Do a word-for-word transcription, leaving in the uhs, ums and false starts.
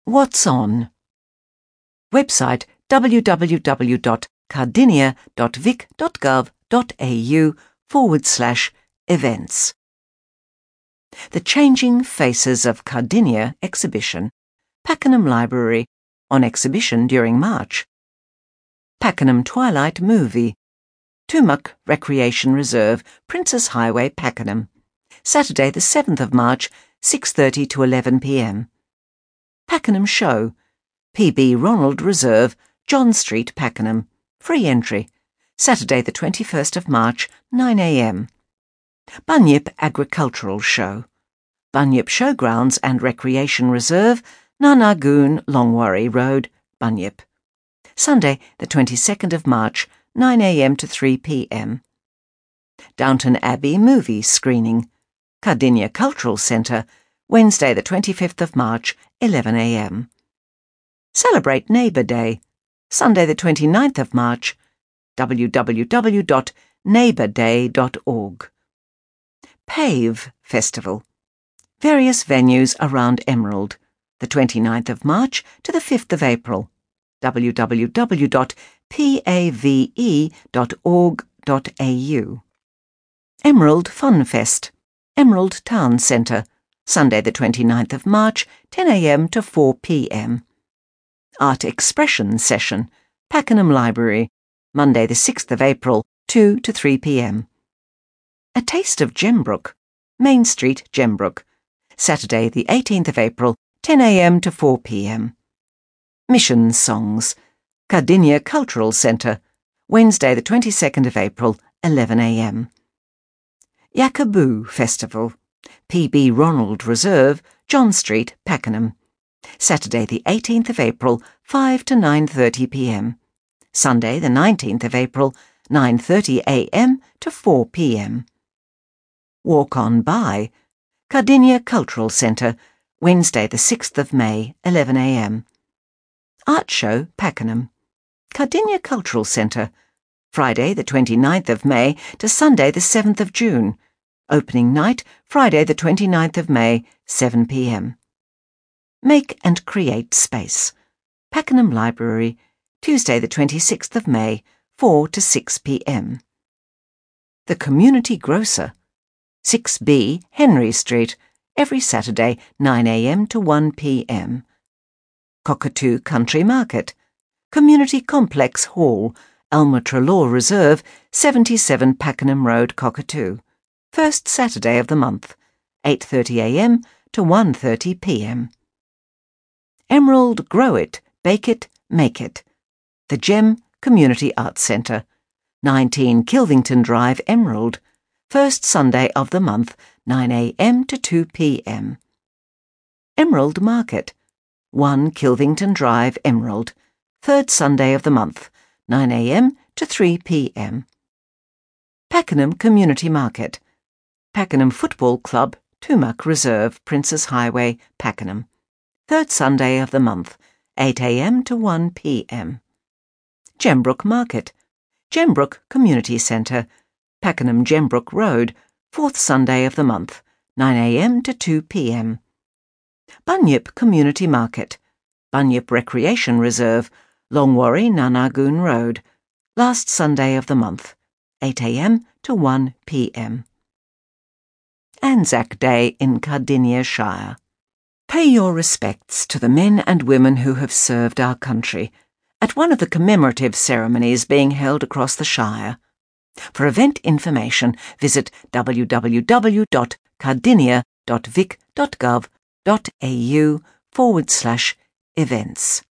What's on? Website www.cardinia.vic.gov.au forward slash events. The Changing Faces of Cardinia exhibition, Pakenham Library, on exhibition during March. Pakenham Twilight movie, Tumut Recreation Reserve, Princes Highway, Pakenham. Saturday the seventh of March, six thirty to eleven p m. Pakenham Show, P B Ronald Reserve, John Street, Pakenham. Free entry. Saturday the twenty-first of March, nine a m. Bunyip Agricultural Show, Bunyip Showgrounds and Recreation Reserve, Nanagoon, Longwarry Road, Bunyip. Sunday the twenty-second of March, nine a m to three p m. Downton Abbey movie screening, Cardinia Cultural Centre, Wednesday the twenty-fifth of March, eleven a m. Celebrate Neighbour Day, Sunday the twenty-ninth of March, w w w dot neighbour day dot org. Pave Festival, various venues around Emerald, the twenty-ninth of March to the fifth of April, w w w dot pave dot org dot a u. Emerald Fun Fest, Emerald Town Centre, Sunday the twenty-ninth of March, ten a m to four p m. Art Expression Session, Pakenham Library, Monday the sixth of April, two to three p m. A Taste of Gembrook, Main Street, Gembrook, Saturday the eighteenth of April, ten a m to four p m. Mission Songs, Cardinia Cultural Centre, Wednesday the twenty-second of April, eleven a m. Yakaboo Festival, P B Ronald Reserve, John Street, Pakenham. Saturday the eighteenth of April, five to nine thirty p m. Sunday the nineteenth of April, nine thirty a m to four p m. Walk On By, Cardinia Cultural Centre, Wednesday the sixth of May, eleven a m. Art Show, Pakenham, Cardinia Cultural Centre, Friday the twenty-ninth of May to Sunday the seventh of June. Opening night, Friday the twenty-ninth of May, seven p m. Make and Create Space, Pakenham Library, Tuesday the twenty-sixth of May, four to six p m. The Community Grocer, six B Henry Street, every Saturday, nine a m to one p m. Cockatoo Country Market, Community Complex Hall, Alma Trelaw Reserve, seventy-seven Pakenham Road, Cockatoo. First Saturday of the month, eight thirty a m to one thirty p m. Emerald Grow It, Bake It, Make It, The Gem Community Arts Centre, nineteen Kilvington Drive, Emerald. First Sunday of the month, nine a m to two p m. Emerald Market, one Kilvington Drive, Emerald. Third Sunday of the month, nine a m to three p m. Pakenham Community Market, Pakenham Football Club, Tumut Reserve, Princes Highway, Pakenham. Third Sunday of the month, eight a m to one p m. Gembrook Market, Gembrook Community Centre, Pakenham Gembrook Road, fourth Sunday of the month, nine a m to two p m. Bunyip Community Market, Bunyip Recreation Reserve, Longwarry, Nanagoon Road, last Sunday of the month, eight a m to one p m. Anzac Day in Cardinia Shire. Pay your respects to the men and women who have served our country at one of the commemorative ceremonies being held across the Shire. For event information, visit w w w dot cardinia dot vic dot gov dot a u forward slash events.